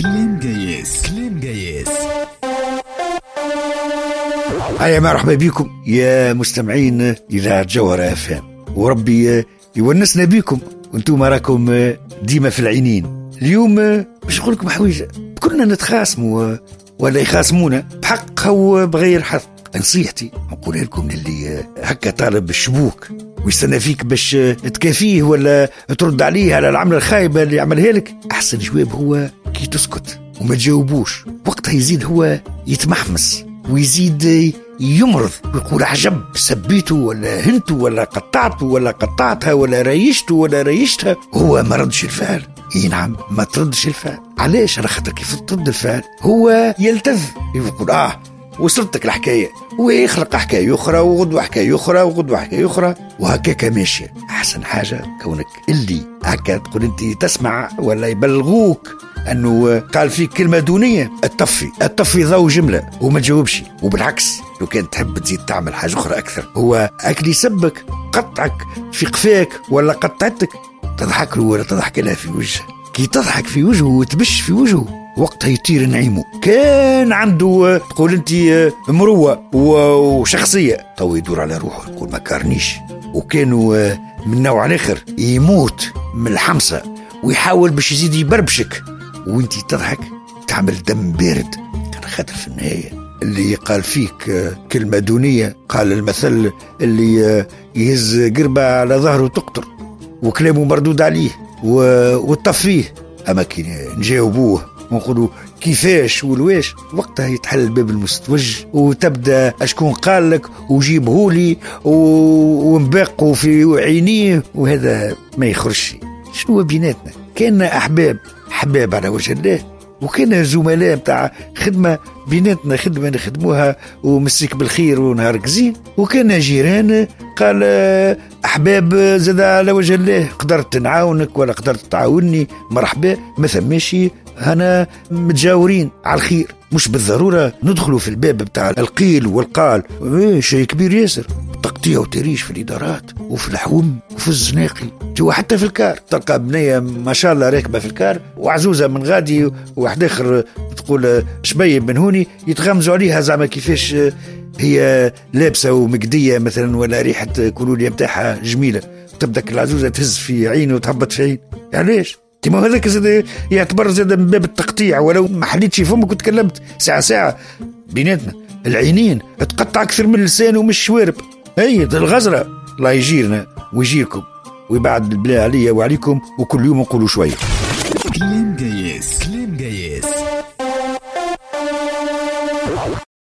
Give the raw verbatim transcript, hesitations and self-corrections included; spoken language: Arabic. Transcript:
كلام جايز كلام جايز. هيا مرحبا بكم يا مستمعين إذاعة جوهرة اف ام، وربي يونسنا بكم وانتم راكم ديما في العينين. اليوم باش نقول لكم حويجة كنا نتخاصموا ولا يخاصمونا بحق أو بغير حق. نصيحتي نقول لكم اللي هكا طالب الشبوك ويستنى فيك باش تكافيه ولا ترد عليه على العملة الخايبة اللي عملها لك، أحسن جواب هو كي تسكت وما تجاوبوش. وقتها يزيد هو يتمحمس ويزيد يمرض ويقول عجب سبيته ولا هنته ولا قطعته ولا قطعتها ولا ريشته ولا ريشتها. هو ما ردش الفعل. اي نعم ما تردش الفعل. علاش؟ على خاطر كيف ترد الفعل هو يلتذ يقول اه وصلتك الحكاية ويخلق حكاية أخرى وغدوة حكاية أخرى وغدوة حكاية أخرى وهكاك ماشية. أحسن حاجة كونك اللي هكا تقول أنت تسمع ولا يبلغوك أنه قال فيك كلمة دونية، الطفي الطفي ضو جملة وما تجاوبش. وبالعكس لو كان تحب تزيد تعمل حاجة أخرى أكثر، هو أكل يسبك قطعك في قفاك ولا قطعتك تضحك له ولا تضحك لها في وجهه. كي تضحك في وجهه وتبش في وجهه وقتها يطير نعيمه. كان عنده تقول انت مروة وشخصية تو يدور على روحه يقول ما كارنيش. وكانوا من نوع الاخر يموت من الحمسة ويحاول باش يزيد يبربشك وانت تضحك تعمل دم بارد. كان خاطر في النهاية اللي قال فيك كلمة دونية قال المثل اللي يهز قربة على ظهره تقطر وكلامه مردود عليه وتطفيه. اما كي نجاوبوه ونقولوا كيفاش والواش وقتها يتحل باب المستوج وتبدا اشكون قال لك وجيبهولي ونبقوا في عينيه وهذا ما يخرجش. شنو بيناتنا؟ كان احباب حباب على وجه الله وكان زملاء بتاع خدمة بيناتنا خدمة نخدموها ومسيك بالخير ونهارك زين، وكان جيران قال أحباب زاد على وجه الله قدرت نعاونك ولا قدرت تعاوني مرحبا ما ثماشي هنا متجاورين على الخير. مش بالضرورة ندخلوا في الباب بتاع القيل والقال ايه شيء كبير ياسر تقطيع وتريش في الإدارات وفي الحوم وفي الزناقي جوا حتى في الكار. تلقى بنية ما شاء الله راكبة في الكار وعزوزة من غادي وواحد آخر تقول شبيب من هوني يتغمزوا عليها زعما كيفاش هي لابسة ومقدية مثلا ولا ريحة كولوليا متاعها جميلة. تبدأ العزوزة تهز في عينه وتهبط في عين. علاش؟ ما هذاك زاد يعتبر زاد من باب التقطيع. ولو ما حليتش فمك وتكلمت ساعة ساعة بيناتنا العينين تقطع أكثر من اللسان ومش شوارب. هي الغزرة الله يجيرنا ويجيركم ويبعد البلاء عليا وعليكم وكل يوم نقولوا شوية. كلام جايز كلام جايز.